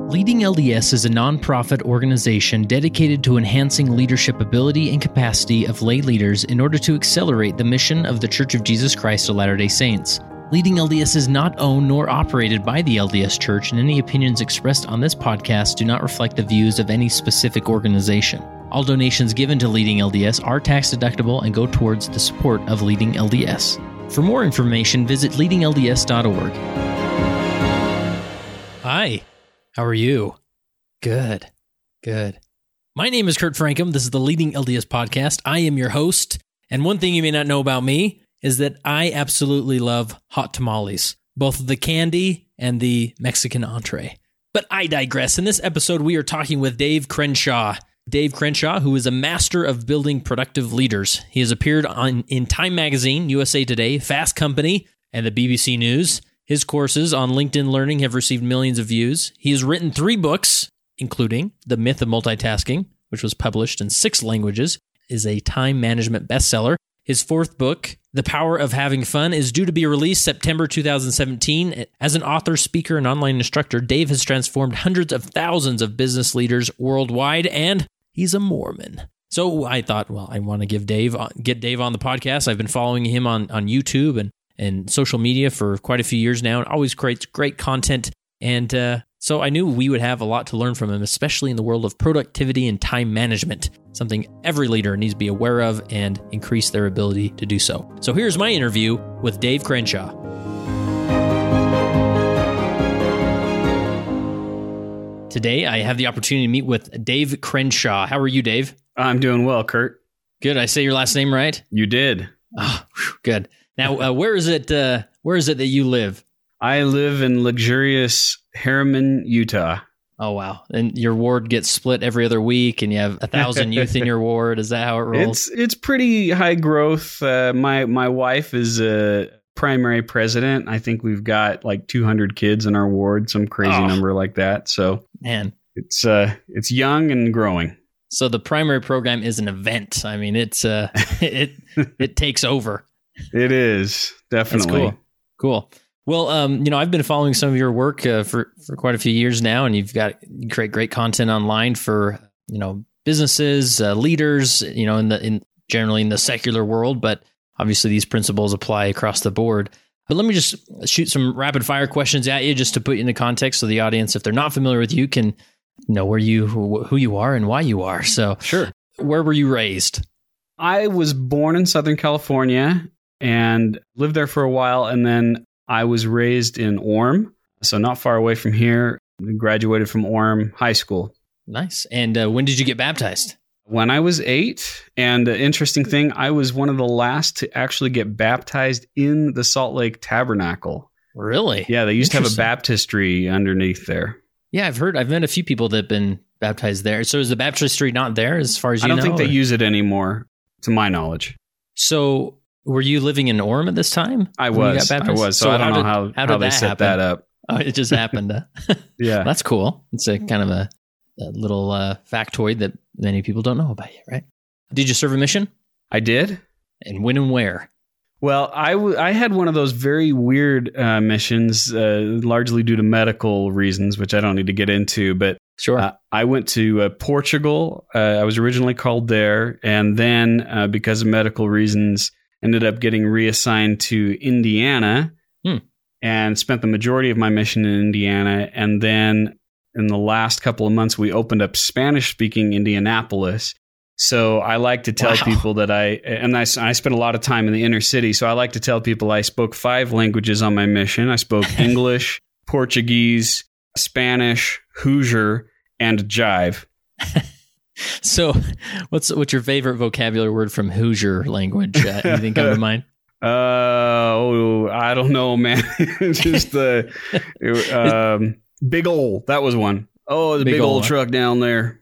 Leading LDS is a nonprofit organization dedicated to enhancing leadership ability and capacity of lay leaders in order to accelerate the mission of The Church of Jesus Christ of Latter-day Saints. Leading LDS is not owned nor operated by the LDS Church, and any opinions expressed on this podcast do not reflect the views of any specific organization. All donations given to Leading LDS are tax-deductible and go towards the support of Leading LDS. For more information, visit leadinglds.org. Hi. How are you? Good. My name is Kurt Frankum. This is the Leading LDS podcast. I am your host. And one thing you may not know about me is that I absolutely love hot tamales, both the candy and the Mexican entree. But I digress. In this episode, we are talking with Dave Crenshaw. Dave Crenshaw, who is a master of building productive leaders. He has appeared in Time Magazine, USA Today, Fast Company, and the BBC News. His courses on LinkedIn Learning have received millions of views. He has written 3 books, including The Myth of Multitasking, which was published in 6 languages, is a time management bestseller. His 4th book, The Power of Having Fun, is due to be released September 2017. As an author, speaker, and online instructor, Dave has transformed hundreds of thousands of business leaders worldwide, and he's a Mormon. So I thought, well, I want to get Dave on the podcast. I've been following him on YouTube and social media for quite a few years now, and always creates great content. And so I knew we would have a lot to learn from him, especially in the world of productivity and time management, something every leader needs to be aware of and increase their ability to do so. So here's my interview with Dave Crenshaw. Today, I have the opportunity to meet with Dave Crenshaw. How are you, Dave? I'm doing well, Kurt. Good. I say your last name right? You did. Oh, good. Now, where is it that you live? I live in luxurious Harriman, Utah. Oh, wow. And your ward gets split every other week, and you have 1,000 youth in your ward. Is that how it rolls? It's pretty high growth. My wife is a primary president. I think we've got like 200 kids in our ward, some crazy number like that. So, man, it's young and growing. So the primary program is an event. I mean, it's it takes over. It is, definitely. That's cool. Well, I've been following some of your work for quite a few years now, and you create great content online for, businesses, leaders, generally in the secular world, but obviously these principles apply across the board. But let me just shoot some rapid fire questions at you just to put you into context so the audience, if they're not familiar with you, can know who you are and why you are. So, sure. Where were you raised? I was born in Southern California and lived there for a while, and then I was raised in Orem, so not far away from here. Graduated from Orem High School. Nice. And when did you get baptized? When I was 8, and interesting thing, I was one of the last to actually get baptized in the Salt Lake Tabernacle. Really? Yeah, they used to have a baptistry underneath there. Yeah, I've met a few people that have been baptized there. So is the baptistry not there as far as you know? I don't think they use it anymore, to my knowledge. So were you living in Orem at this time? I was. So I don't know how they set that up. Oh, it just happened. Yeah. That's cool. It's a kind of a little factoid that many people don't know about you, right? Did you serve a mission? I did. And when and where? Well, I had one of those very weird missions, largely due to medical reasons, which I don't need to get into. But sure, I went to Portugal. I was originally called there, and then because of medical reasons, ended up getting reassigned to Indiana, and spent the majority of my mission in Indiana. And then in the last couple of months, we opened up Spanish-speaking Indianapolis. So I like to tell people that I spent a lot of time in the inner city. So I like to tell people I spoke 5 languages on my mission. I spoke English, Portuguese, Spanish, Hoosier, and Jive. So what's your favorite vocabulary word from Hoosier language? Anything come to mind? I don't know, man. Just the big ol'. That was one. Oh, the big old truck down there.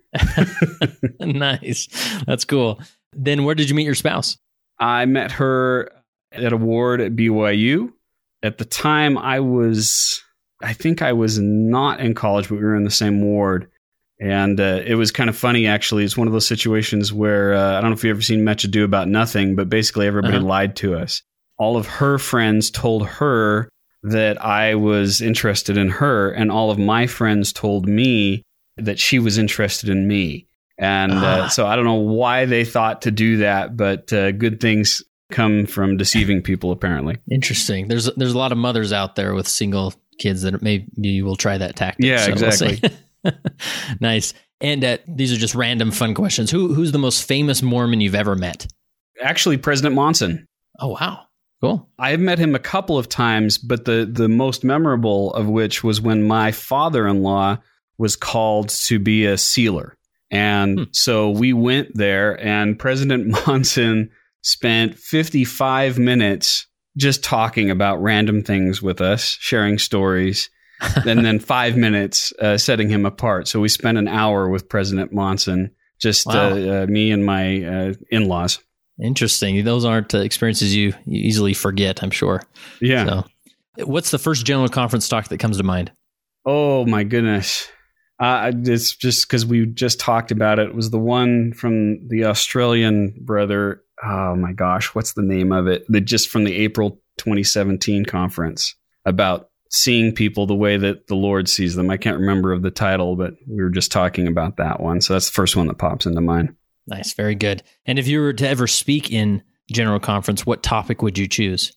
Nice. That's cool. Then where did you meet your spouse? I met her at a ward at BYU. At the time, I think I was not in college, but we were in the same ward. And it was kind of funny, actually. It's one of those situations where, I don't know if you've ever seen Much Ado About Nothing, but basically everybody lied to us. All of her friends told her that I was interested in her, and all of my friends told me that she was interested in me. And so I don't know why they thought to do that, but good things come from deceiving people, apparently. Interesting. There's a lot of mothers out there with single kids that maybe will try that tactic. Yeah, so exactly. We'll nice. And these are just random fun questions. Who's the most famous Mormon you've ever met? Actually, President Monson. Oh, wow. Cool. I've met him a couple of times, but the most memorable of which was when my father-in-law was called to be a sealer. And so we went there, and President Monson spent 55 minutes just talking about random things with us, sharing stories, and then 5 minutes setting him apart. So we spent an hour with President Monson, just me and my in-laws. Interesting. Those aren't experiences you easily forget, I'm sure. Yeah. So, what's the first general conference talk that comes to mind? Oh, my goodness. It's just because we just talked about it. It was the one from the Australian brother. Oh, my gosh. What's the name of it? Just from the April 2017 conference about seeing people the way that the Lord sees them. I can't remember of the title, but we were just talking about that one. So that's the first one that pops into mind. Nice. Very good. And if you were to ever speak in general conference, what topic would you choose?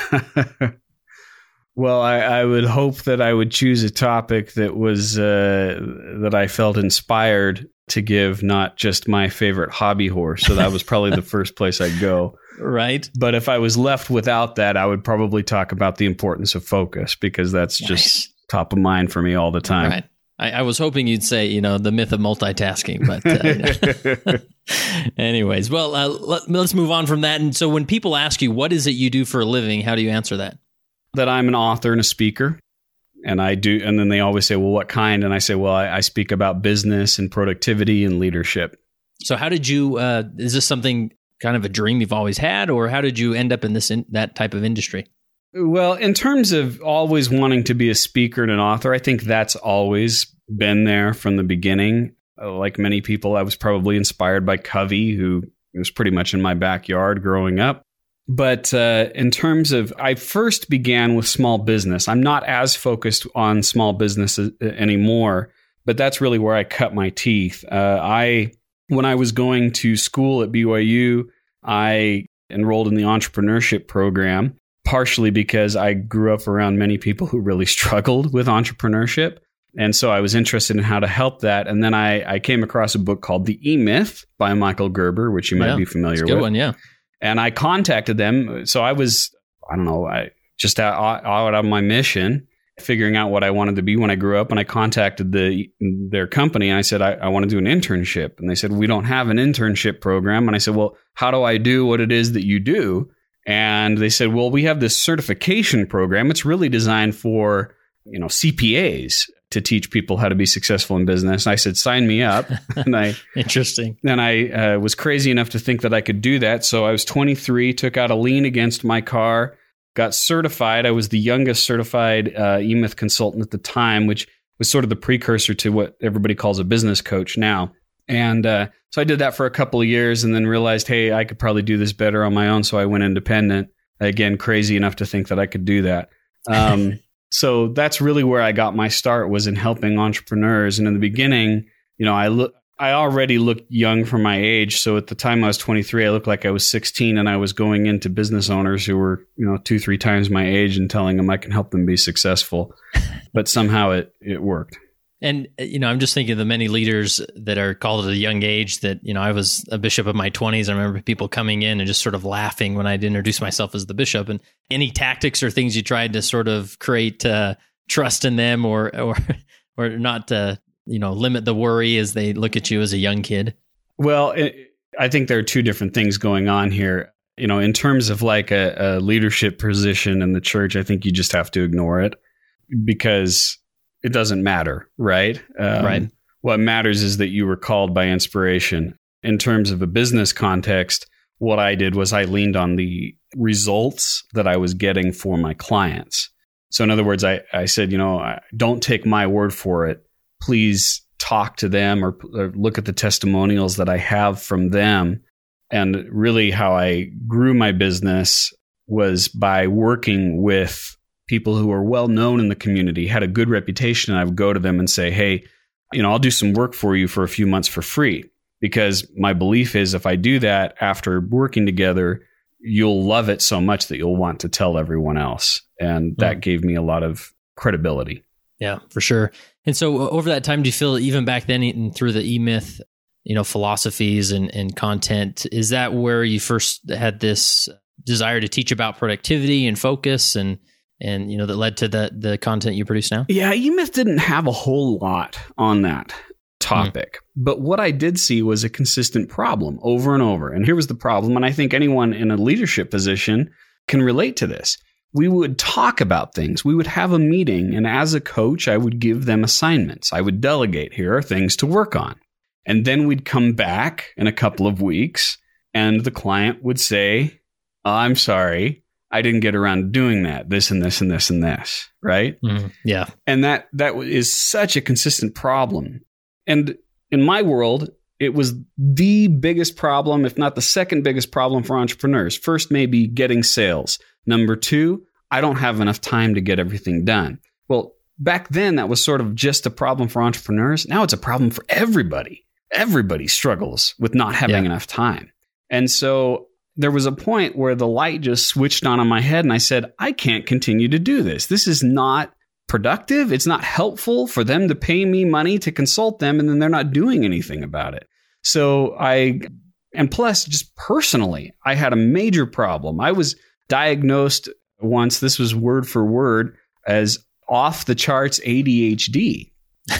Well, I would hope that I would choose a topic that was that I felt inspired to give, not just my favorite hobby horse. So that was probably the first place I'd go. Right. But if I was left without that, I would probably talk about the importance of focus, because that's just top of mind for me all the time. Right. I was hoping you'd say, the myth of multitasking, but anyways, well, let's move on from that. And so when people ask you, what is it you do for a living? How do you answer that? That I'm an author and a speaker. And I do. And then they always say, well, what kind? And I say, well, I speak about business and productivity and leadership. So how did you, is this something kind of a dream you've always had, or how did you end up in that type of industry? Well, in terms of always wanting to be a speaker and an author, I think that's always been there from the beginning. Like many people, I was probably inspired by Covey, who was pretty much in my backyard growing up. But in terms of, I first began with small business. I'm not as focused on small business anymore, but that's really where I cut my teeth. When I was going to school at BYU, I enrolled in the entrepreneurship program, partially because I grew up around many people who really struggled with entrepreneurship. And so I was interested in how to help that. And then I came across a book called The E-Myth by Michael Gerber, which you might be familiar with. Good one, yeah. And I contacted them. So I was, just out of my mission, figuring out what I wanted to be when I grew up. And I contacted their company, and I said, I want to do an internship. And they said, we don't have an internship program. And I said, well, how do I do what it is that you do? And they said, well, we have this certification program. It's really designed for, CPAs to teach people how to be successful in business. And I said, sign me up. And Interesting. And I was crazy enough to think that I could do that. So I was 23, took out a lien against my car, got certified. I was the youngest certified E-Myth consultant at the time, which was sort of the precursor to what everybody calls a business coach now. And so I did that for a couple of years, and then realized, hey, I could probably do this better on my own. So I went independent. Again, crazy enough to think that I could do that. So that's really where I got my start, was in helping entrepreneurs. And in the beginning, I already looked young for my age. So at the time I was 23, I looked like I was 16, and I was going into business owners who were, 2-3 times my age and telling them I can help them be successful. But somehow it worked. And, I'm just thinking of the many leaders that are called at a young age that, I was a bishop of my 20s. I remember people coming in and just sort of laughing when I'd introduce myself as the bishop. And any tactics or things you tried to sort of create trust in them or not limit the worry as they look at you as a young kid? Well, I think there are two different things going on here. In terms of like a leadership position in the church, I think you just have to ignore it, because it doesn't matter, right? Right. What matters is that you were called by inspiration. In terms of a business context, what I did was I leaned on the results that I was getting for my clients. So in other words, I said, don't take my word for it. Please talk to them or look at the testimonials that I have from them. And really how I grew my business was by working with people who are well known in the community, had a good reputation, and I would go to them and say, hey, I'll do some work for you for a few months for free, because my belief is if I do that after working together, you'll love it so much that you'll want to tell everyone else. And that gave me a lot of credibility. Yeah, for sure. And so over that time, do you feel even back then and through the eMyth, philosophies and content, is that where you first had this desire to teach about productivity and focus and that led to the content you produce now? Yeah, eMyth didn't have a whole lot on that topic. But what I did see was a consistent problem over and over. And here was the problem, and I think anyone in a leadership position can relate to this. We would talk about things. We would have a meeting, and as a coach, I would give them assignments. I would delegate, here are things to work on. And then we'd come back in a couple of weeks, and the client would say, I'm sorry, I didn't get around to doing that, this and this and this and this, right? Yeah. And that is such a consistent problem. And in my world, it was the biggest problem, if not the second biggest problem for entrepreneurs. First, maybe getting sales. Number two, I don't have enough time to get everything done. Well, back then, that was sort of just a problem for entrepreneurs. Now it's a problem for everybody. Everybody struggles with not having enough time. And so there was a point where the light just switched on in my head, and I said, I can't continue to do this. This is not productive. It's not helpful for them to pay me money to consult them, and then they're not doing anything about it. So and plus, just personally, I had a major problem. I was diagnosed once, this was word for word, as off the charts ADHD.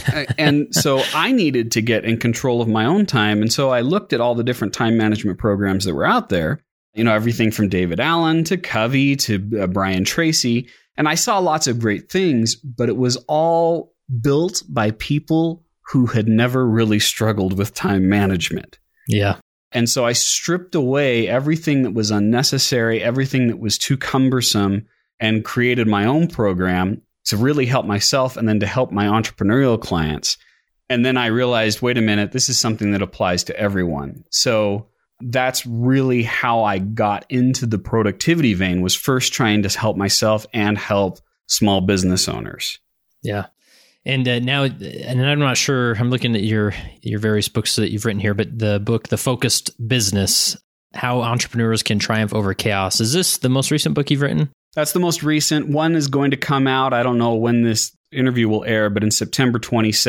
And so I needed to get in control of my own time. And so I looked at all the different time management programs that were out there, everything from David Allen to Covey to Brian Tracy. And I saw lots of great things, but it was all built by people who had never really struggled with time management. Yeah. And so I stripped away everything that was unnecessary, everything that was too cumbersome, and created my own program to really help myself and then to help my entrepreneurial clients. And then I realized, wait a minute, this is something that applies to everyone. So that's really how I got into the productivity vein, was first trying to help myself and help small business owners. Yeah. And now, and I'm not sure, I'm looking at your various books that you've written here, but the book, The Focused Business, How Entrepreneurs Can Triumph Over Chaos. Is this the most recent book you've written? That's the most recent. One is going to come out. I don't know when this interview will air, but in September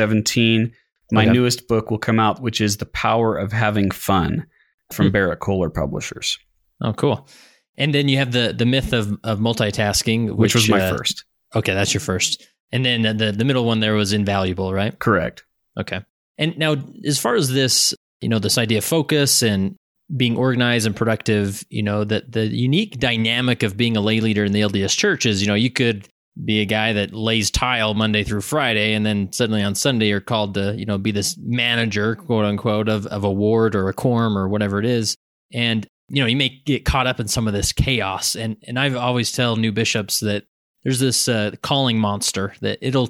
2017, my newest book will come out, which is The Power of Having Fun from Barrett Kohler Publishers. Oh, cool. And then you have the myth of multitasking, which was my first. Okay, that's your first. And then the middle one there was Invaluable, right? Correct. Okay. And now, as far as this, this idea of focus and being organized and productive, that the unique dynamic of being a lay leader in the LDS Church is, you could be a guy that lays tile Monday through Friday, and then suddenly on Sunday you're called to, be this manager, quote unquote, of a ward or a quorum or whatever it is. And, you may get caught up in some of this chaos. And I've always tell new bishops that there's this calling monster that it'll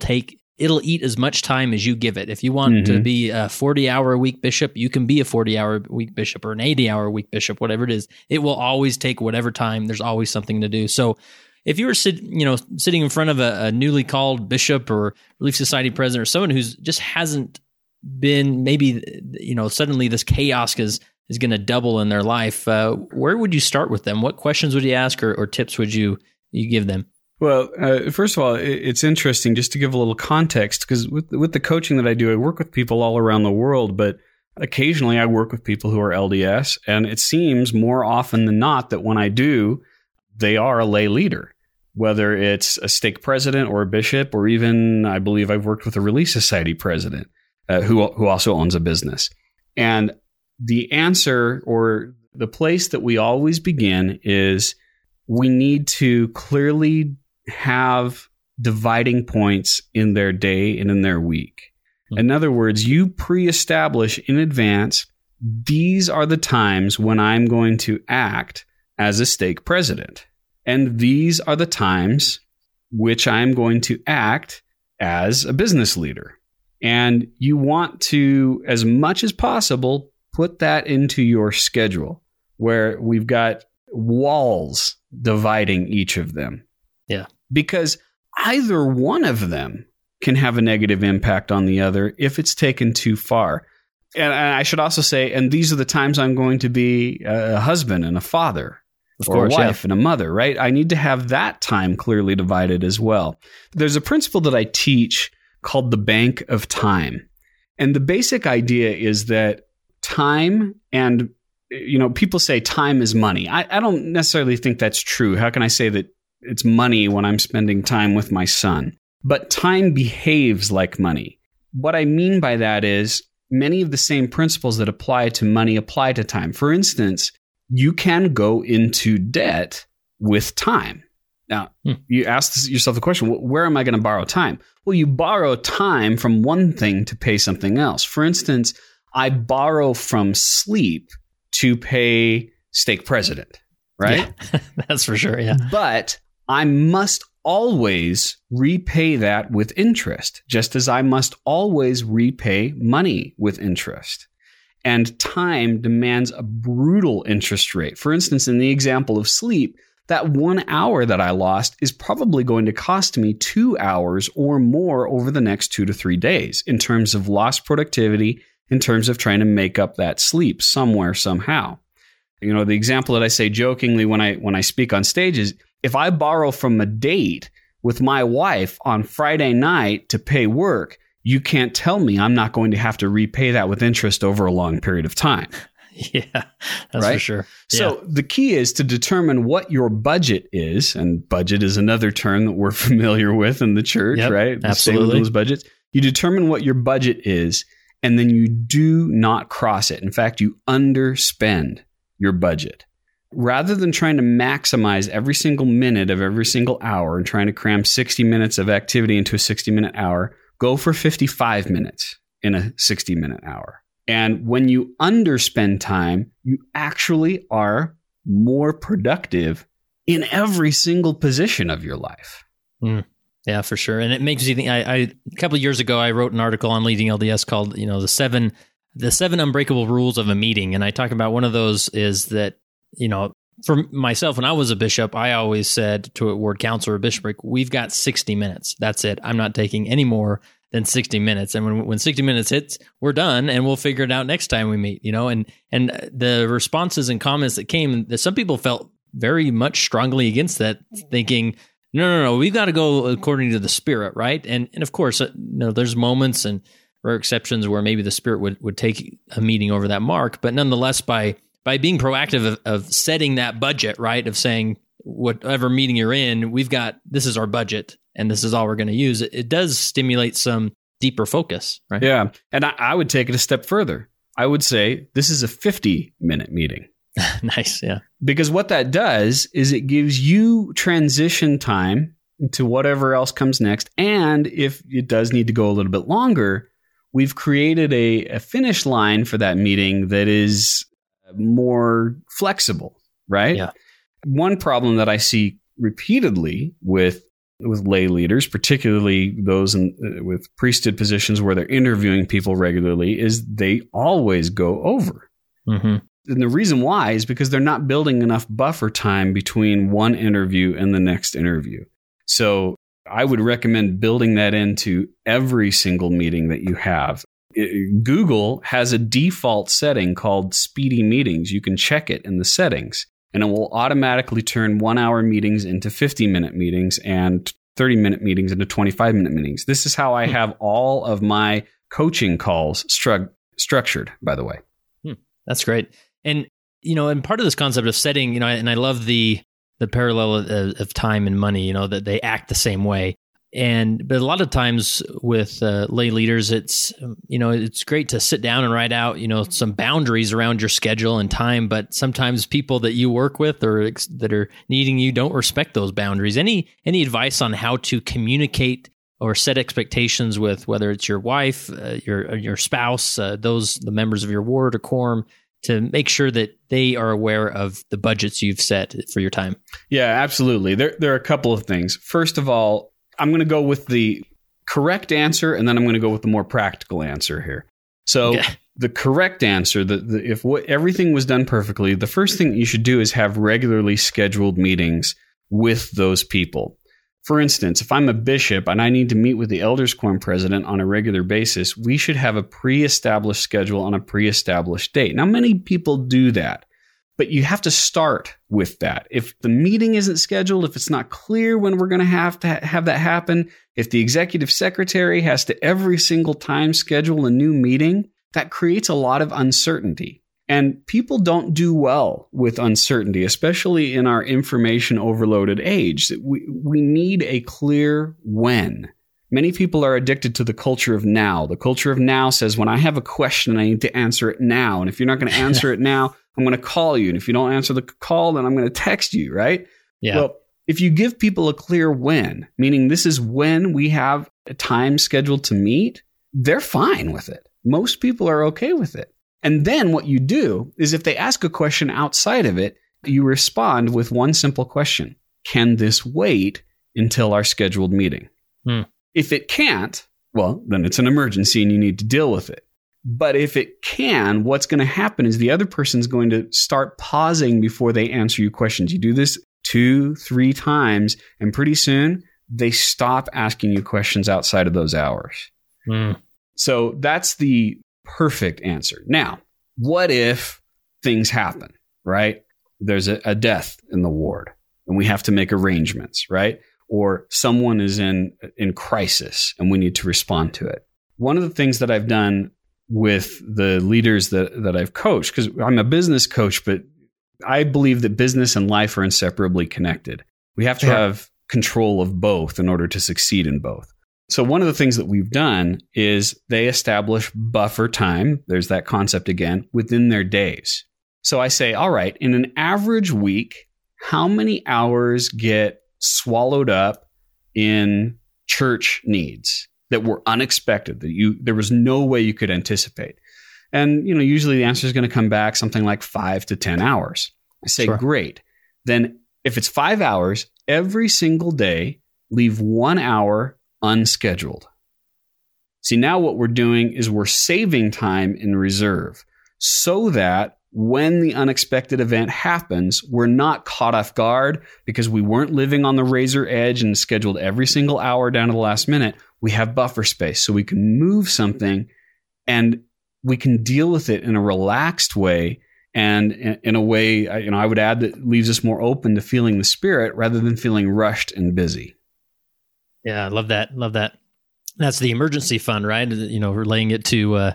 eat as much time as you give it. If you want to be a 40-hour-a-week bishop, you can be a 40-hour-a-week bishop or an 80-hour-a-week bishop, whatever it is. It will always take whatever time. There's always something to do. So if you were sitting in front of a newly called bishop or Relief Society president or someone who's just hasn't been, maybe, suddenly this chaos is going to double in their life, where would you start with them? What questions would you ask or tips would you give them? Well, first of all, it's interesting just to give a little context, because with the coaching that I do, I work with people all around the world, but occasionally I work with people who are LDS, and it seems more often than not that when I do, they are a lay leader, whether it's a stake president or a bishop, or even I believe I've worked with a Relief Society president who also owns a business. And the answer, or the place that we always begin, is we need to clearly have dividing points in their day and in their week. In other words, you pre-establish in advance, these are the times when I'm going to act as a stake president. And these are the times which I'm going to act as a business leader. And you want to, as much as possible, put that into your schedule where we've got walls dividing each of them. Yeah. because either one of them can have a negative impact on the other if it's taken too far. And I should also say, and these are the times I'm going to be a husband and a father, or a wife and a mother, right? I need to have that time clearly divided as well. There's a principle that I teach called the bank of time. And the basic idea is that time and, people say time is money. I don't necessarily think that's true. How can I say that it's money when I'm spending time with my son? But time behaves like money. What I mean by that is many of the same principles that apply to money apply to time. For instance, you can go into debt with time. Now, you ask yourself the question, where am I going to borrow time? Well, you borrow time from one thing to pay something else. For instance, I borrow from sleep to pay Stake President, right? Yeah, that's for sure, yeah. But I must always repay that with interest, just as I must always repay money with interest. And time demands a brutal interest rate. For instance, in the example of sleep, that 1 hour that I lost is probably going to cost me 2 hours or more over the next 2 to 3 days in terms of lost productivity, in terms of trying to make up that sleep somewhere, somehow. The example that I say jokingly when I speak on stage is, if I borrow from a date with my wife on Friday night to pay work, you can't tell me I'm not going to have to repay that with interest over a long period of time. Yeah, that's right? For sure. So the key is to determine what your budget is, and budget is another term that we're familiar with in the church, right? Absolutely. Those budgets. You determine what your budget is, and then you do not cross it. In fact, you underspend your budget. Rather than trying to maximize every single minute of every single hour and trying to cram 60 minutes of activity into a 60-minute hour, go for 55 minutes in a 60-minute hour. And when you underspend time, you actually are more productive in every single position of your life. Yeah, for sure. And it makes you think. A couple of years ago, I wrote an article on Leading LDS called, the seven unbreakable rules of a meeting. And I talk about one of those is that, for myself, when I was a bishop, I always said to a ward council or bishopric, we've got 60 minutes. That's it. I'm not taking any more than 60 minutes. And when 60 minutes hits, we're done and we'll figure it out next time we meet, and the responses and comments that came, that some people felt very much strongly against that, thinking, no, we've got to go according to the Spirit, right? And of course, there's moments and rare exceptions where maybe the Spirit would take a meeting over that mark, but nonetheless, by being proactive of setting that budget, right, of saying whatever meeting you're in, this is our budget and this is all we're going to use, it does stimulate some deeper focus, right? Yeah. And I would take it a step further. I would say this is a 50-minute meeting. Nice, yeah. Because what that does is it gives you transition time to whatever else comes next. And if it does need to go a little bit longer, we've created a finish line for that meeting that is more flexible, right? Yeah. One problem that I see repeatedly with lay leaders, particularly those with priesthood positions where they're interviewing people regularly, is they always go over. Mm-hmm. And the reason why is because they're not building enough buffer time between one interview and the next interview. So I would recommend building that into every single meeting that you have. Google has a default setting called speedy meetings. You can check it in the settings, and it will automatically turn 1-hour meetings into 50-minute meetings and 30-minute meetings into 25-minute meetings. This is how I have all of my coaching calls structured, by the way. That's great. And, and part of this concept of setting, and I love the parallel of time and money, that they act the same way. But a lot of times with lay leaders, it's great to sit down and write out, some boundaries around your schedule and time. But sometimes people that you work with or that are needing you don't respect those boundaries. Any advice on how to communicate or set expectations with whether it's your wife, your spouse, the members of your ward or quorum, to make sure that they are aware of the budgets you've set for your time? Yeah, absolutely. There are a couple of things. First of all, I'm going to go with the correct answer, and then I'm going to go with the more practical answer here. So the correct answer, if everything was done perfectly, the first thing you should do is have regularly scheduled meetings with those people. For instance, if I'm a bishop and I need to meet with the Elders Quorum president on a regular basis, we should have a pre-established schedule on a pre-established date. Now, many people do that, but you have to start with that. If the meeting isn't scheduled, if it's not clear when we're going to have that happen, if the executive secretary has to every single time schedule a new meeting, that creates a lot of uncertainty. And people don't do well with uncertainty, especially in our information overloaded age. We need a clear when. Many people are addicted to the culture of now. The culture of now says, when I have a question, I need to answer it now. And if you're not going to answer it now, I'm going to call you. And if you don't answer the call, then I'm going to text you, right? Yeah. Well, if you give people a clear when, meaning this is when we have a time scheduled to meet, they're fine with it. Most people are okay with it. And then what you do is if they ask a question outside of it, you respond with one simple question. Can this wait until our scheduled meeting? If it can't, well, then it's an emergency and you need to deal with it. But if it can, what's going to happen is the other person's going to start pausing before they answer you questions. You do this 2-3 times, and pretty soon they stop asking you questions outside of those hours. So that's the perfect answer. Now, what if things happen, right? There's a death in the ward and we have to make arrangements, right? Or someone is in crisis and we need to respond to it. One of the things that I've done with the leaders that I've coached, because I'm a business coach, but I believe that business and life are inseparably connected. We have to have control of both in order to succeed in both. So one of the things that we've done is they establish buffer time. There's that concept again within their days. So I say, all right, in an average week, how many hours get swallowed up in church needs that were unexpected, that there was no way you could anticipate? And, usually the answer is going to come back something like 5 to 10 hours. I say, great. Then if it's 5 hours, every single day, leave 1 hour unscheduled. See, now what we're doing is we're saving time in reserve so that when the unexpected event happens, we're not caught off guard because we weren't living on the razor edge and scheduled every single hour down to the last minute. We have buffer space so we can move something and we can deal with it in a relaxed way and in a way, I would add, that leaves us more open to feeling the Spirit rather than feeling rushed and busy. Yeah, I love that. Love that. That's the emergency fund, right? Relating it to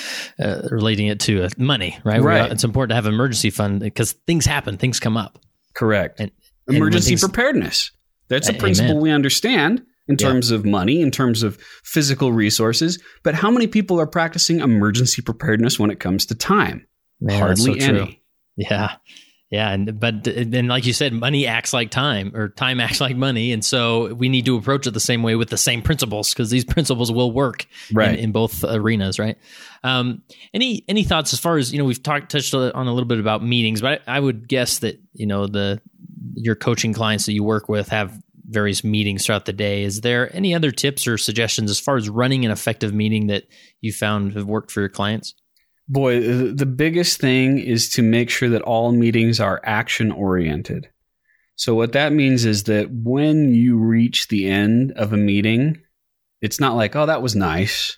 money, right? Right. It's important to have an emergency fund because things happen, things come up. Correct. And emergency preparedness. That's a principle we understand in terms of money, in terms of physical resources. But how many people are practicing emergency preparedness when it comes to time? Hardly any. True. Yeah. Yeah, but then, like you said, money acts like time, or time acts like money, and so we need to approach it the same way with the same principles, because these principles will work in both arenas, right? Any thoughts as far as we've touched on a little bit about meetings, but I would guess that your coaching clients that you work with have various meetings throughout the day. Is there any other tips or suggestions as far as running an effective meeting that you found have worked for your clients? Boy, the biggest thing is to make sure that all meetings are action-oriented. So what that means is that when you reach the end of a meeting, it's not like, oh, that was nice.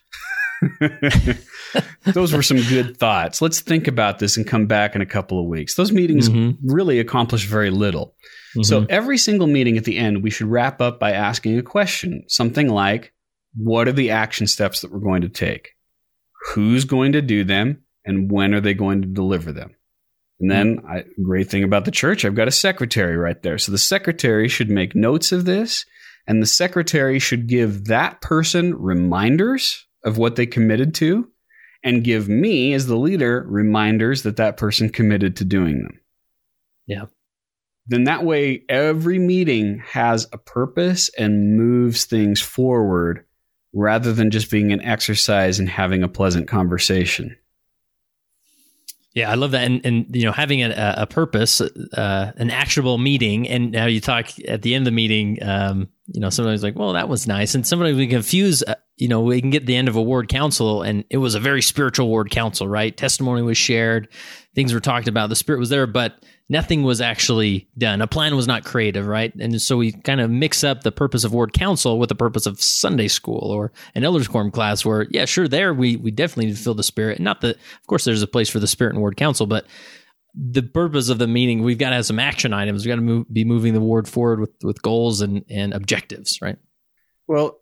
Those were some good thoughts. Let's think about this and come back in a couple of weeks. Those meetings really accomplish very little. So every single meeting at the end, we should wrap up by asking a question, something like, what are the action steps that we're going to take? Who's going to do them, and when are they going to deliver them? And then, great thing about the church, I've got a secretary right there. So the secretary should make notes of this, and the secretary should give that person reminders of what they committed to, and give me, as the leader, reminders that person committed to doing them. Yeah. Then that way, every meeting has a purpose and moves things forward, rather than just being an exercise and having a pleasant conversation. Yeah, I love that. And having a purpose, an actionable meeting. And now you talk at the end of the meeting, somebody's like, well, that was nice. And somebody we confuse, we can get the end of a ward council and it was a very spiritual ward council, right? Testimony was shared. Things were talked about. The Spirit was there, but nothing was actually done. A plan was not creative, right? And so we kind of mix up the purpose of ward council with the purpose of Sunday school or an elders quorum class where, yeah, sure, there we definitely need to feel the Spirit. Not that, of course, there's a place for the Spirit in ward council, but the purpose of the meeting, we've got to have some action items. We've got to be moving the ward forward with goals and objectives, right? Well,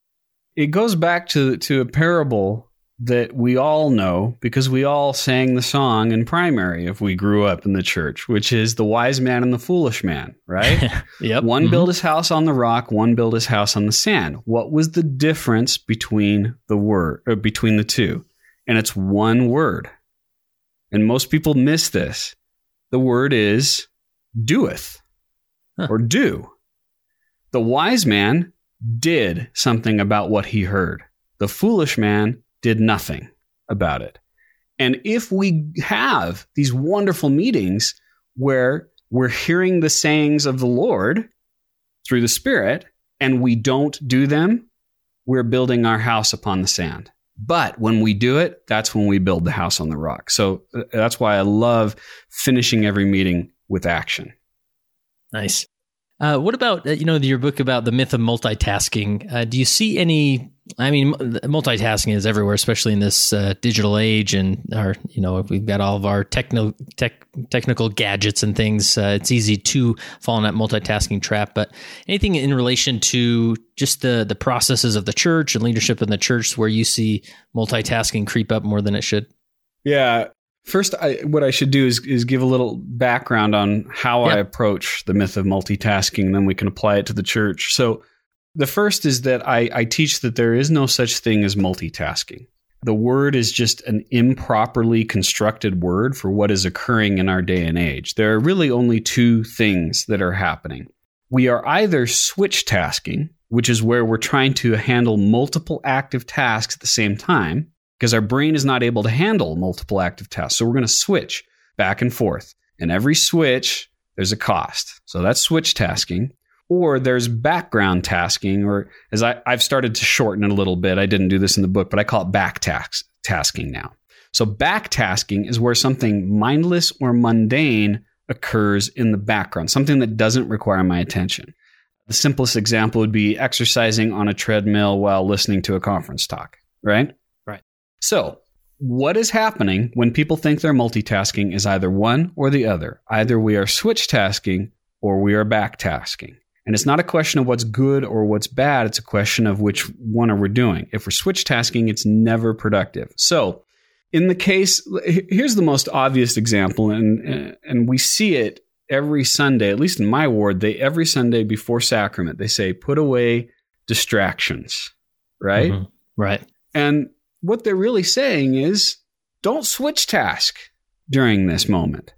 it goes back to a parable that we all know because we all sang the song in primary if we grew up in the church, which is the wise man and the foolish man, right? Yep. One built his house on the rock, one built his house on the sand. What was the difference between between the two? And it's one word. And most people miss this. The word is doeth or do. The wise man did something about what he heard. The foolish man did nothing about it. And if we have these wonderful meetings where we're hearing the sayings of the Lord through the Spirit and we don't do them, we're building our house upon the sand. But when we do it, that's when we build the house on the rock. So that's why I love finishing every meeting with action. Nice. What about, your book about the myth of multitasking? Do you see any, multitasking is everywhere, especially in this digital age and we've got all of our technical gadgets and things. It's easy to fall in that multitasking trap, but anything in relation to just the processes of the church and leadership in the church where you see multitasking creep up more than it should? Yeah. First, what I should do is give a little background on how I approach the myth of multitasking, and then we can apply it to the church. So the first is that I teach that there is no such thing as multitasking. The word is just an improperly constructed word for what is occurring in our day and age. There are really only two things that are happening. We are either switch tasking, which is where we're trying to handle multiple active tasks at the same time, because our brain is not able to handle multiple active tasks. So we're going to switch back and forth. And every switch, there's a cost. So that's switch tasking. Or there's background tasking, or as I've started to shorten it a little bit. I didn't do this in the book, but I call it back tasking now. So back tasking is where something mindless or mundane occurs in the background, something that doesn't require my attention. The simplest example would be exercising on a treadmill while listening to a conference talk, right? So what is happening when people think they're multitasking is either one or the other. Either we are switch tasking or we are back tasking. And it's not a question of what's good or what's bad. It's a question of which one are we doing. If we're switch tasking, it's never productive. So in the case, here's the most obvious example, and we see it every Sunday, at least in my ward, every Sunday before sacrament, they say, put away distractions, right? Mm-hmm. Right. And what they're really saying is, don't switch task during this moment.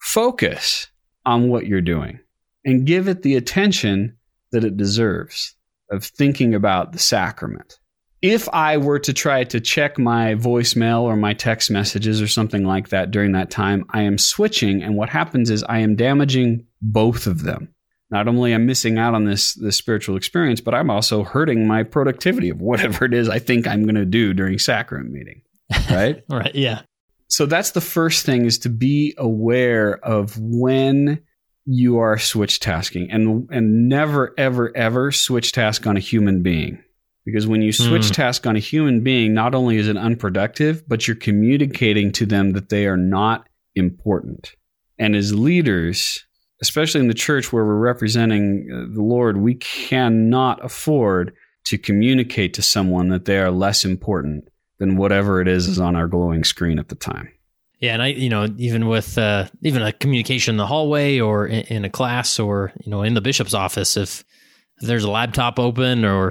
Focus on what you're doing and give it the attention that it deserves of thinking about the sacrament. If I were to try to check my voicemail or my text messages or something like that during that time, I am switching, and what happens is I am damaging both of them. Not only am I missing out on this spiritual experience, but I'm also hurting my productivity of whatever it is I think I'm going to do during sacrament meeting, right? Right, yeah. So that's the first thing, is to be aware of when you are switch tasking, and never, ever, ever switch task on a human being. Because when you switch task on a human being, not only is it unproductive, but you're communicating to them that they are not important. And as leaders, especially in the church where we're representing the Lord, we cannot afford to communicate to someone that they are less important than whatever it is on our glowing screen at the time. Yeah, and even with even a communication in the hallway or in a class or in the bishop's office, if there's a laptop open or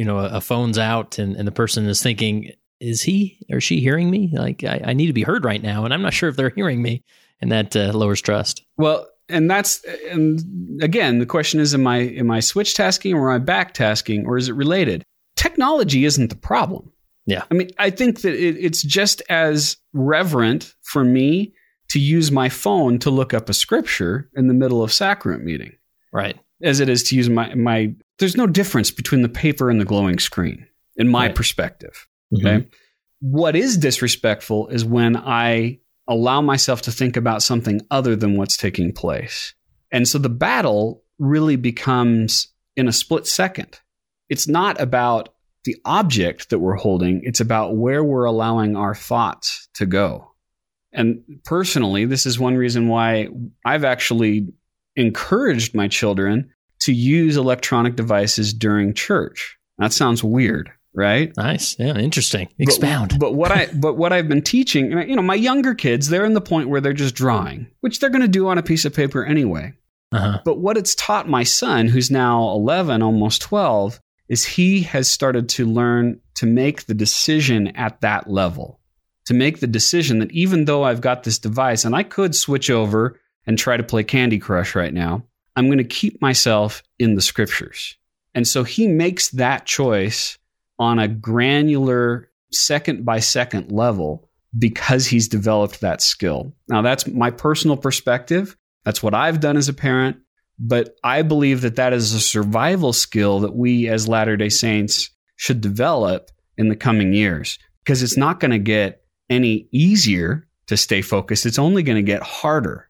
a phone's out and the person is thinking, is he or she hearing me? Like I need to be heard right now, and I'm not sure if they're hearing me, and that lowers trust. Well. And again, the question is, am I switch tasking or am I back tasking, or is it related? Technology isn't the problem. Yeah. I mean, I think that it's just as reverent for me to use my phone to look up a scripture in the middle of sacrament meeting. Right. As it is to use my there's no difference between the paper and the glowing screen, in my perspective. Okay. What is disrespectful is when I allow myself to think about something other than what's taking place. And so the battle really becomes in a split second. It's not about the object that we're holding. It's about where we're allowing our thoughts to go. And personally, this is one reason why I've actually encouraged my children to use electronic devices during church. That sounds weird, right? Nice. Yeah, interesting. Expound. But what I've been teaching, my younger kids, they're in the point where they're just drawing, which they're going to do on a piece of paper anyway. But what it's taught my son, who's now 11, almost 12, is he has started to learn to make the decision at that level, to make the decision that even though I've got this device and I could switch over and try to play Candy Crush right now, I'm going to keep myself in the scriptures. And so he makes that choice on a granular second by second level because he's developed that skill. Now, that's my personal perspective. That's what I've done as a parent. But I believe that is a survival skill that we as Latter-day Saints should develop in the coming years, because it's not going to get any easier to stay focused. It's only going to get harder.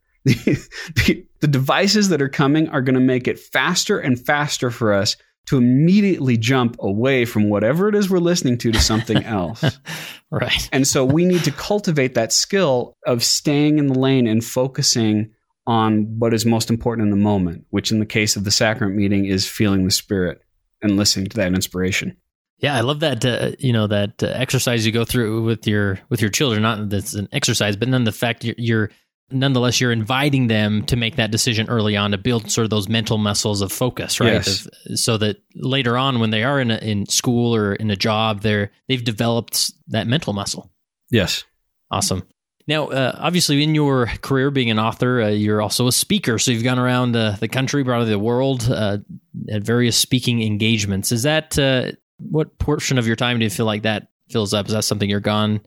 The devices that are coming are going to make it faster and faster for us to immediately jump away from whatever it is we're listening to something else. Right. And so we need to cultivate that skill of staying in the lane and focusing on what is most important in the moment, which in the case of the sacrament meeting is feeling the Spirit and listening to that inspiration. Yeah, I love that. That exercise you go through with your children. Not that it's an exercise, but then the fact you're nonetheless inviting them to make that decision early on to build sort of those mental muscles of focus, right? Yes. So that later on, when they are in school or in a job, they've developed that mental muscle. Yes. Awesome. Now, obviously, in your career being an author, you're also a speaker. So you've gone around the country, probably the world, at various speaking engagements. Is that what portion of your time do you feel like that fills up? Is that something you're gone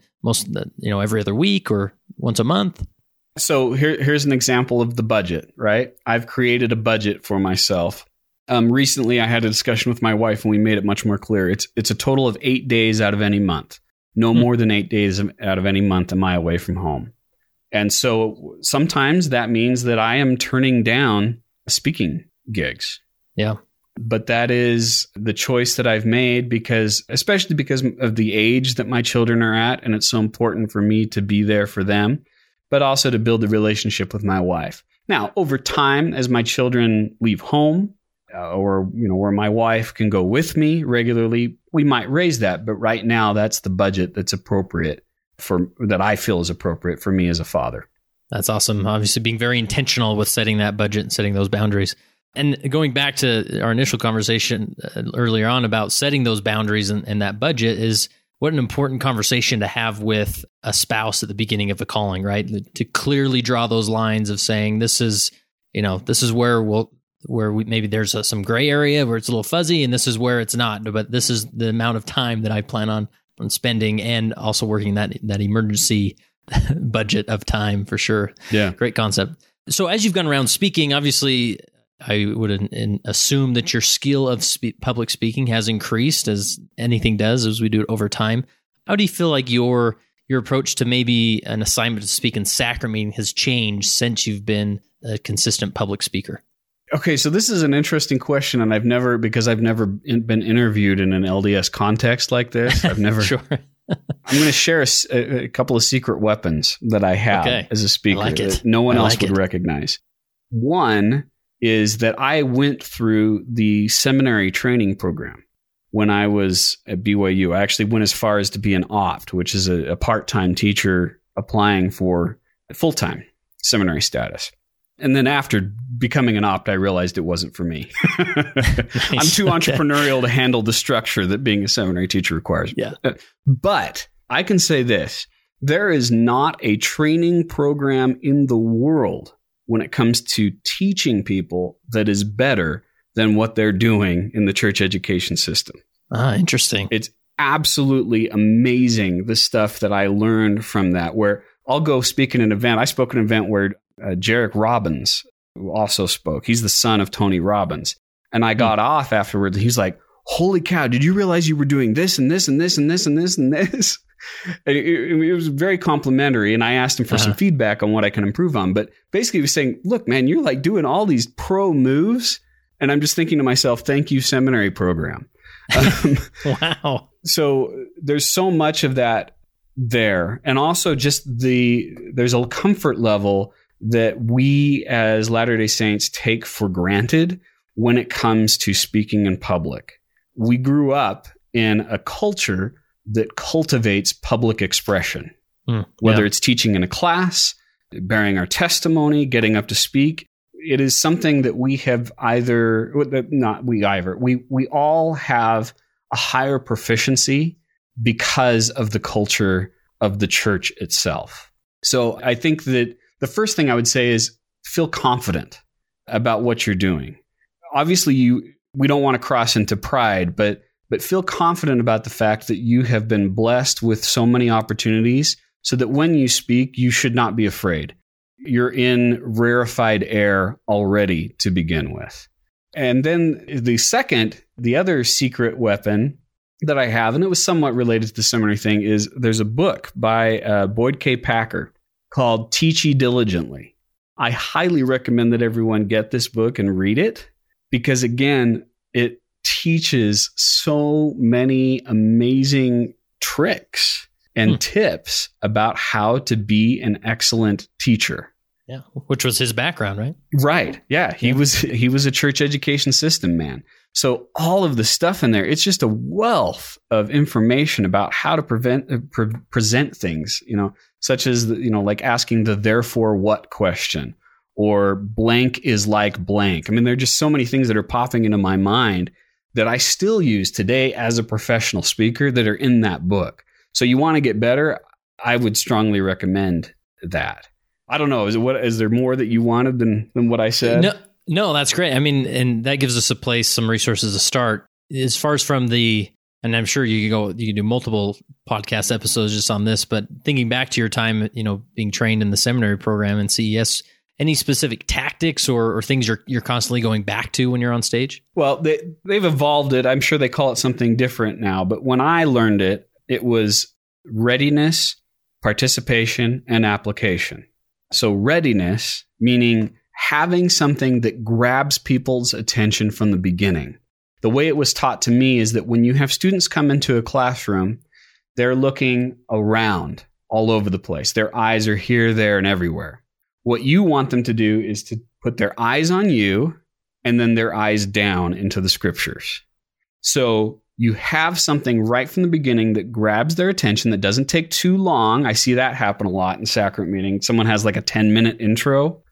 every other week or once a month? So here's an example of the budget, right? I've created a budget for myself. Recently, I had a discussion with my wife, and we made it much more clear. It's a total of 8 days out of any month. No more than 8 days out of any month am I away from home. And so sometimes that means that I am turning down speaking gigs. Yeah. But that is the choice that I've made especially because of the age that my children are at. And it's so important for me to be there for them, but also to build a relationship with my wife. Now, over time, as my children leave home, or where my wife can go with me regularly, we might raise that. But right now, that's the budget that's appropriate that I feel is appropriate for me as a father. That's awesome. Obviously, being very intentional with setting that budget and setting those boundaries. And going back to our initial conversation earlier on about setting those boundaries and that budget is what an important conversation to have with a spouse at the beginning of a calling, right? To clearly draw those lines of saying, this is where we maybe there's some gray area where it's a little fuzzy, and this is where it's not. But this is the amount of time that I plan on spending, and also working that emergency budget of time for sure. Yeah, great concept. So as you've gone around speaking, obviously, I would assume that your skill of public speaking has increased, as anything does, as we do it over time. How do you feel like your approach to maybe an assignment to speak in sacrament meeting has changed since you've been a consistent public speaker? Okay, so this is an interesting question, and I've never been interviewed in an LDS context like this. I've never. Sure. I'm going to share a couple of secret weapons that I have as a speaker that no one else would recognize. One is that I went through the seminary training program when I was at BYU. I actually went as far as to be an opt, which is a part-time teacher applying for full-time seminary status. And then after becoming an opt, I realized it wasn't for me. I'm too entrepreneurial to handle the structure that being a seminary teacher requires. Yeah. But I can say this. There is not a training program in the world when it comes to teaching people that is better than what they're doing in the church education system. Ah, interesting. It's absolutely amazing, the stuff that I learned from that, where I'll go speak at an event. I spoke at an event where Jarek Robbins also spoke. He's the son of Tony Robbins. And I got off afterwards. And he's like, holy cow, did you realize you were doing this and this and this and this and this and this? And it was very complimentary. And I asked him for some feedback on what I can improve on. But basically he was saying, look, man, you're like doing all these pro moves. And I'm just thinking to myself, thank you, seminary program. Wow. So there's so much of that there. And also just there's a comfort level that we as Latter-day Saints take for granted when it comes to speaking in public. We grew up in a culture that cultivates public expression, whether it's teaching in a class, bearing our testimony, getting up to speak. It is something that we have we all have a higher proficiency because of the culture of the church itself. So I think that the first thing I would say is feel confident about what you're doing. Obviously, we don't want to cross into pride, but feel confident about the fact that you have been blessed with so many opportunities so that when you speak, you should not be afraid. You're in rarefied air already to begin with. And then the other secret weapon that I have, and it was somewhat related to the seminary thing, is there's a book by Boyd K. Packer called Teach Ye Diligently. I highly recommend that everyone get this book and read it because, again, it teaches so many amazing tricks and tips about how to be an excellent teacher. Yeah, which was his background, right? Right. Yeah, he was a church education system man. So all of the stuff in there, it's just a wealth of information about how to present things, such as like asking the therefore what question, or blank is like blank. I mean, there are just so many things that are popping into my mind that I still use today as a professional speaker that are in that book. So you want to get better, I would strongly recommend that. I don't know. Is there more that you wanted than what I said? No, that's great. I mean, and that gives us some resources to start. As far as and I'm sure you can do multiple podcast episodes just on this, but thinking back to your time, being trained in the seminary program and CES, any specific tactics or things you're constantly going back to when you're on stage? Well, they've evolved it. I'm sure they call it something different now, but when I learned it, it was readiness, participation, and application. So readiness, meaning having something that grabs people's attention from the beginning. The way it was taught to me is that when you have students come into a classroom, they're looking around all over the place. Their eyes are here, there, and everywhere. What you want them to do is to put their eyes on you and then their eyes down into the scriptures. So you have something right from the beginning that grabs their attention that doesn't take too long. I see that happen a lot in sacrament meetings. Someone has like a 10-minute intro,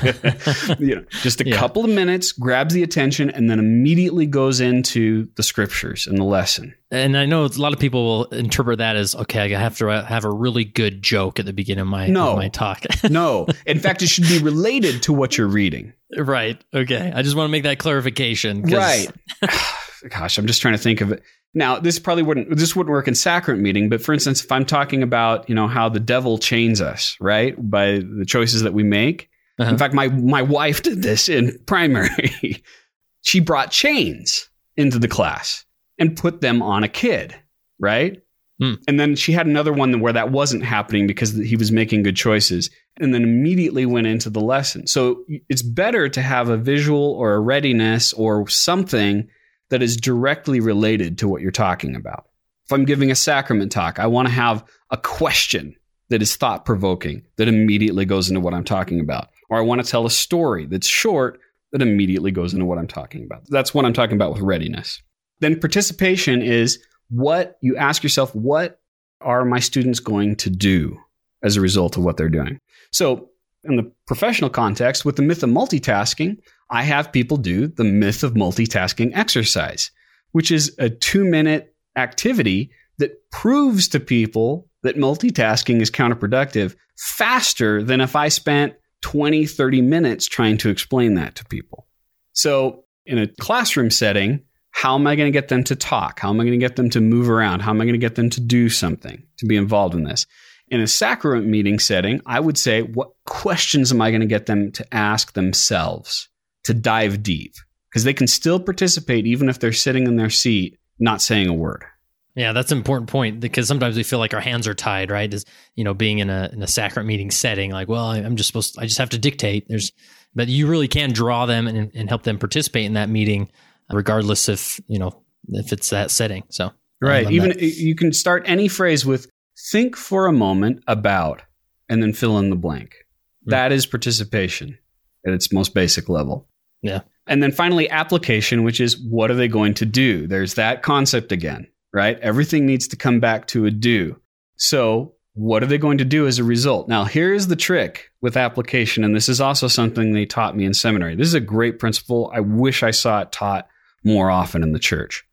just a couple of minutes, grabs the attention, and then immediately goes into the scriptures and the lesson. And I know a lot of people will interpret that as, okay, I have to have a really good joke at the beginning of my talk. No. In fact, it should be related to what you're reading. Right. Okay. I just want to make that clarification. Right. Gosh, I'm just trying to think of it. Now, this wouldn't work in sacrament meeting, but for instance, if I'm talking about, how the devil chains us, right, by the choices that we make. In fact, my wife did this in primary. She brought chains into the class and put them on a kid, right? And then she had another one where that wasn't happening because he was making good choices, and then immediately went into the lesson. So it's better to have a visual or a readiness or something that is directly related to what you're talking about. If I'm giving a sacrament talk, I want to have a question that is thought-provoking that immediately goes into what I'm talking about. Or I want to tell a story that's short that immediately goes into what I'm talking about. That's what I'm talking about with readiness. Then participation is what you ask yourself, what are my students going to do as a result of what they're doing? So in the professional context, with the myth of multitasking, I have people do the myth of multitasking exercise, which is a 2-minute activity that proves to people that multitasking is counterproductive faster than if I spent 20, 30 minutes trying to explain that to people. So in a classroom setting, how am I going to get them to talk? How am I going to get them to move around? How am I going to get them to do something, to be involved in this? In a sacrament meeting setting, I would say, what questions am I going to get them to ask themselves, to dive deep? because they can still participate even if they're sitting in their seat, not saying a word. Yeah, that's an important point, because sometimes we feel like our hands are tied, right? As being in a sacrament meeting setting, like, well, I just have to dictate. But you really can draw them and help them participate in that meeting, regardless if it's that setting. So right, even you can start any phrase with "think for a moment about," and then fill in the blank. That is participation at its most basic level. Yeah. And then finally, application, which is what are they going to do? There's that concept again, right? Everything needs to come back to a do. So what are they going to do as a result? Now, here's the trick with application, and this is also something they taught me in seminary. This is a great principle. I wish I saw it taught more often in the church.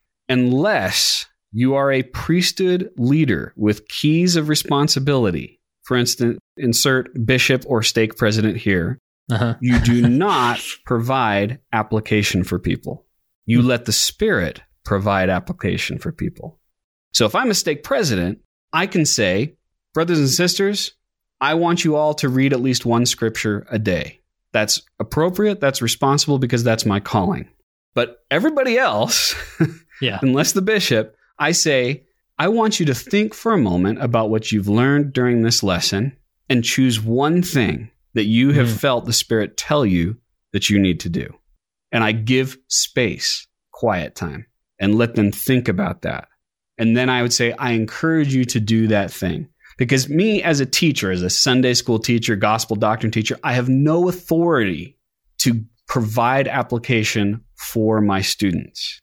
Unless you are a priesthood leader with keys of responsibility, for instance, insert bishop or stake president here, you do not provide application for people. You let the Spirit provide application for people. So if I'm a stake president, I can say, brothers and sisters, I want you all to read at least one scripture a day. That's appropriate. That's responsible because that's my calling. But everybody else, unless the bishop, I say, I want you to think for a moment about what you've learned during this lesson and choose one thing that you have felt the Spirit tell you that you need to do. And I give space, quiet time, and let them think about that. And then I would say, I encourage you to do that thing. Because me as a teacher, as a Sunday school teacher, gospel doctrine teacher, I have no authority to provide application for my students.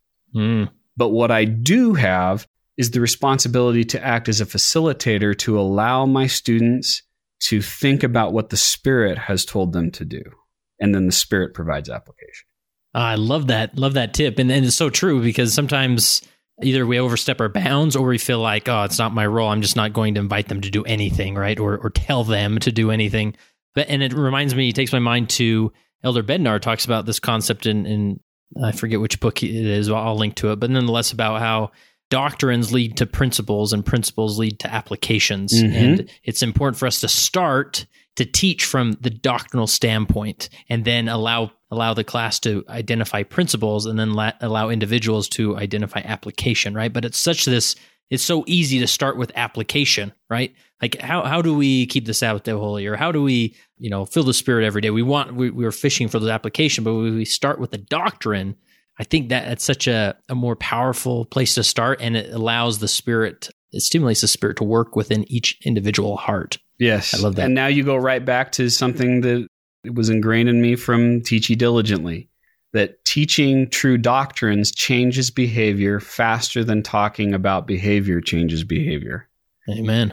But what I do have is the responsibility to act as a facilitator to allow my students to think about what the Spirit has told them to do. And then the Spirit provides application. I love that. Love that tip. And it's so true, because sometimes either we overstep our bounds or we feel like, oh, it's not my role. I'm just not going to invite them to do anything, right? Or tell them to do anything. And it reminds me, it takes my mind to Elder Bednar talks about this concept in I forget which book it is. I'll link to it. But nonetheless, about how doctrines lead to principles and principles lead to applications. And it's important for us to start to teach from the doctrinal standpoint, and then allow the class to identify principles, and then allow individuals to identify application, right? But it's so easy to start with application, right? Like how do we keep the Sabbath day holy, or how do we, fill the Spirit every day? We're fishing for the application, but when we start with the doctrine, I think that it's such a more powerful place to start, and it allows the Spirit, it stimulates the Spirit to work within each individual heart. Yes. I love that. And now you go right back to something that was ingrained in me from Teach Ye Diligently, that teaching true doctrines changes behavior faster than talking about behavior changes behavior. Amen.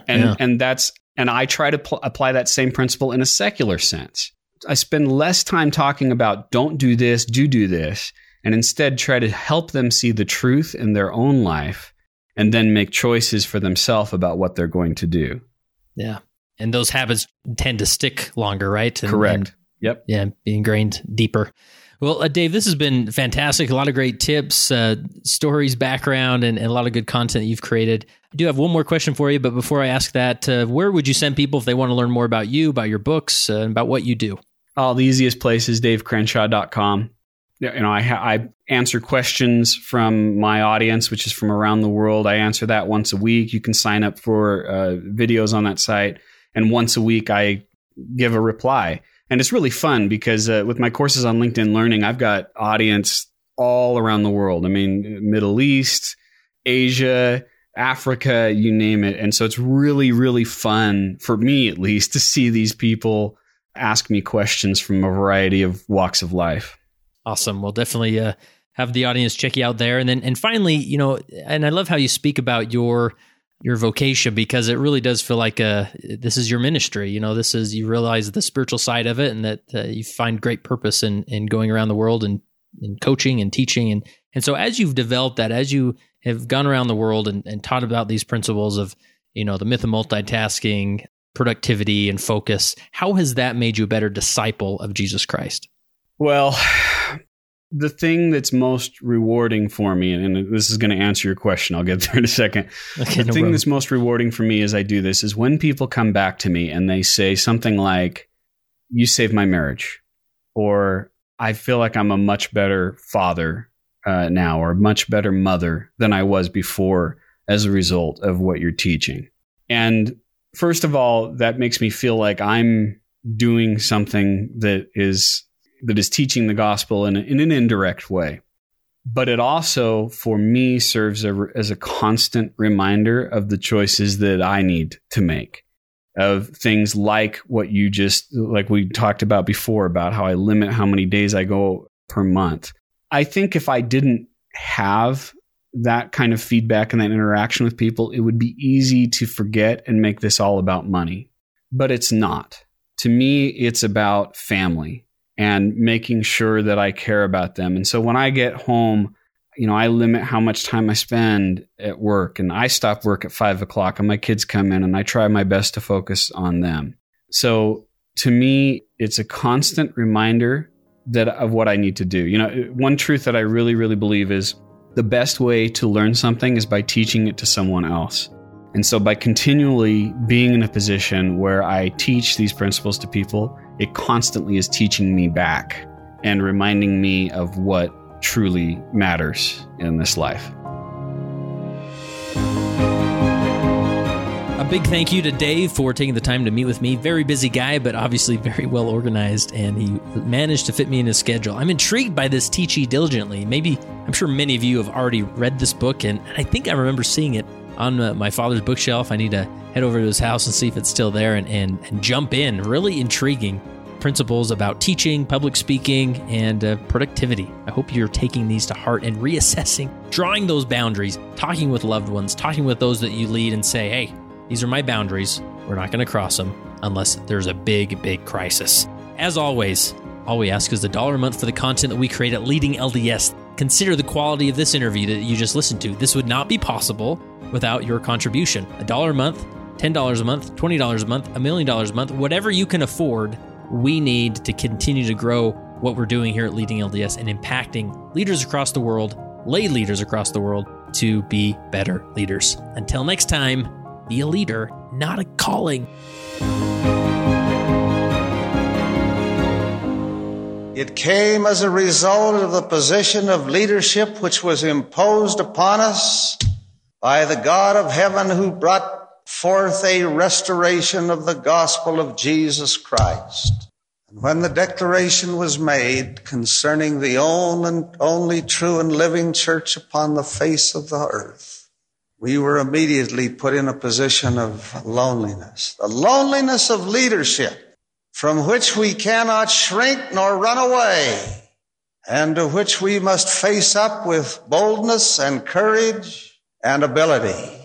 And I try to apply that same principle in a secular sense. I spend less time talking about don't do this, do this, and instead try to help them see the truth in their own life and then make choices for themselves about what they're going to do. Yeah. And those habits tend to stick longer, right? Correct. Yep. Yeah, be ingrained deeper. Well, Dave, this has been fantastic. A lot of great tips, stories, background, and a lot of good content that you've created. I do have one more question for you, but before I ask that, where would you send people if they want to learn more about you, about your books, and about what you do? The easiest place is davecrenshaw.com. I answer questions from my audience, which is from around the world. I answer that once a week. You can sign up for videos on that site. And once a week, I give a reply. And it's really fun because with my courses on LinkedIn Learning, I've got audience all around the world. I mean, Middle East, Asia, Africa, you name it. And so it's really, really fun, for me at least, to see these people ask me questions from a variety of walks of life. Awesome. We'll definitely have the audience check you out there. And finally, and I love how you speak about your vocation, because it really does feel like this is your ministry. You realize the spiritual side of it, and that you find great purpose in going around the world and coaching and teaching. And so as you've developed that, as you have gone around the world and taught about these principles of, the myth of multitasking, productivity, and focus, how has that made you a better disciple of Jesus Christ? Well, the thing that's most rewarding for me, and this is going to answer your question, I'll get there in a second. Okay, the thing that's most rewarding for me as I do this is when people come back to me and they say something like, you saved my marriage, or I feel like I'm a much better father now, or a much better mother than I was before as a result of what you're teaching. And first of all, that makes me feel like I'm doing something that is teaching the gospel in an indirect way. But it also, for me, serves as a constant reminder of the choices that I need to make, of things like what like we talked about before, about how I limit how many days I go per month. I think if I didn't have that kind of feedback and that interaction with people, it would be easy to forget and make this all about money. But it's not. To me, it's about family and making sure that I care about them. And so when I get home, I limit how much time I spend at work, and I stop work at 5:00 and my kids come in, and I try my best to focus on them. So to me, it's a constant reminder of what I need to do. One truth that I really, really believe is the best way to learn something is by teaching it to someone else. And so by continually being in a position where I teach these principles to people, it constantly is teaching me back and reminding me of what truly matters in this life. A big thank you to Dave for taking the time to meet with me. Very busy guy, but obviously very well organized, and he managed to fit me in his schedule. I'm intrigued by this Teach Ye Diligently. I'm sure many of you have already read this book, and I think I remember seeing it on my father's bookshelf. I need to head over to his house and see if it's still there and jump in. Really intriguing principles about teaching, public speaking, and productivity. I hope you're taking these to heart and reassessing, drawing those boundaries, talking with loved ones, talking with those that you lead, and say, hey, these are my boundaries. We're not going to cross them unless there's a big, big crisis. As always, all we ask is $1 a month for the content that we create at Leading LDS. Consider the quality of this interview that you just listened to. This would not be possible without your contribution. $1 a month, $10 a month, $20 a month, $1 million a month, whatever you can afford, we need to continue to grow what we're doing here at Leading LDS and impacting leaders across the world, lay leaders across the world, to be better leaders. Until next time, be a leader, not a calling. It came as a result of the position of leadership which was imposed upon us by the God of heaven, who brought forth a restoration of the gospel of Jesus Christ. And when the declaration was made concerning the only true and living church upon the face of the earth, we were immediately put in a position of loneliness, the loneliness of leadership, from which we cannot shrink nor run away, and to which we must face up with boldness and courage and ability.